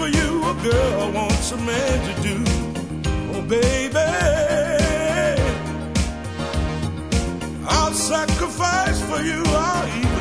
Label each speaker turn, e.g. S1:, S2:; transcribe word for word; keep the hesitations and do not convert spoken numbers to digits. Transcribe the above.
S1: for you a girl wants a man to do. Oh, baby, I'll sacrifice for you, I'll even